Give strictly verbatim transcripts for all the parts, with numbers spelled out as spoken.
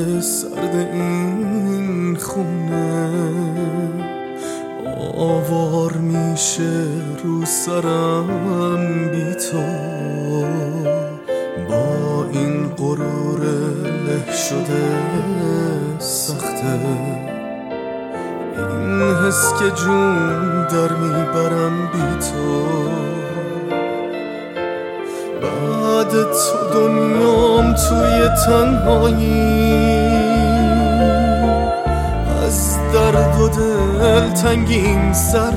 سرد این خونه آوار میشه رو سرم بی تو. با این غرور له شده سخته، این حس که جون در میبرم بی تو. بعد تو دنیام توی تنهایی از درد و دل تنگین سر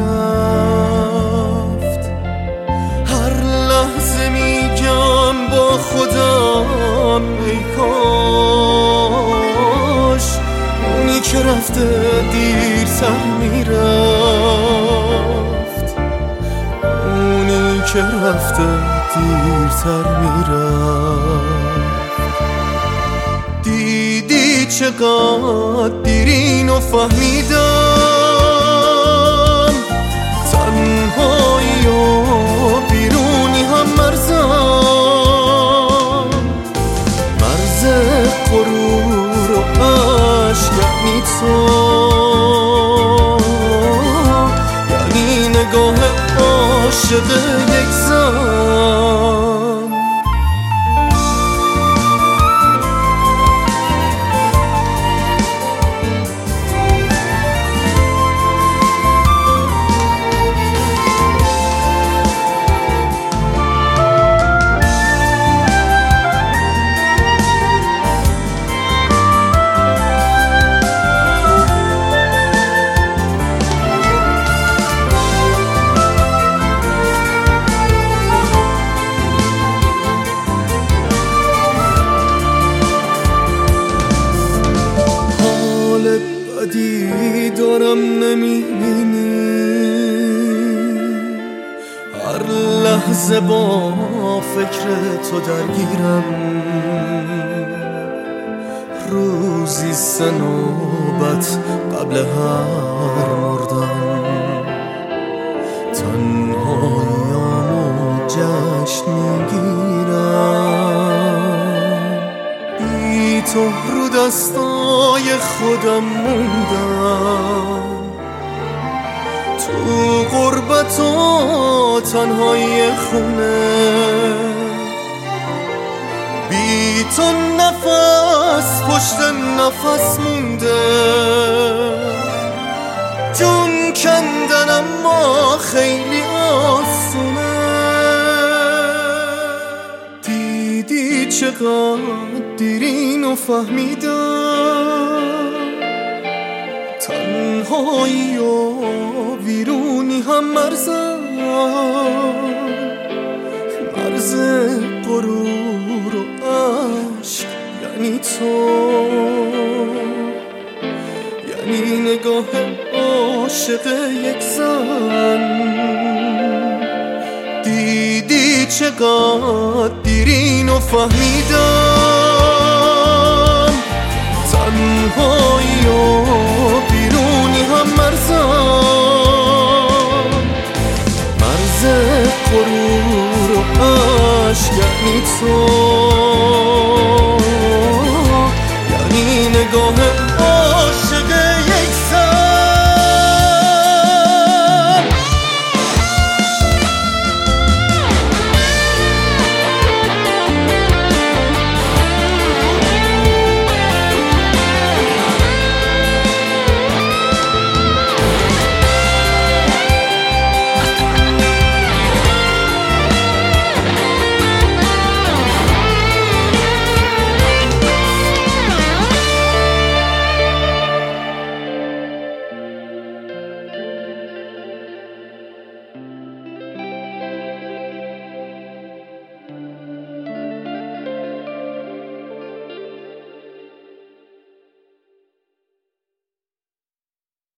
میرفت. هر لحظه میگم با خودم ای کاش اونی که رفته دیر سر میرفت، اونی که رفته دیرتر میرفت. دیدی چقدر دیرینو فهمیدم، تنهایی و بیرونی هم مرزم، مرز غرور و عشق یعنی تو، یعنی نگاه عاشق یک زن. بدی دارم نمیبینی، هر لحظه با فکر تو درگیرم، روزی سه نوبت قبل هر مردن تنهاییامو جشن میگیرم. بی تو رو دستای خودم موندم، تو غربت و تنهایی خونه، بی تو نفس پشت نفس مونده. جون کندن اما خیلی آسونه. دیدی چقدر دیرینو فهمیدم، تنهایی و ویرونی هم مرزم، مرز غرور و عشق یعنی تو، یعنی نگاه عاشق یک زن. دیدی چقدر دیرینو فهمیدم،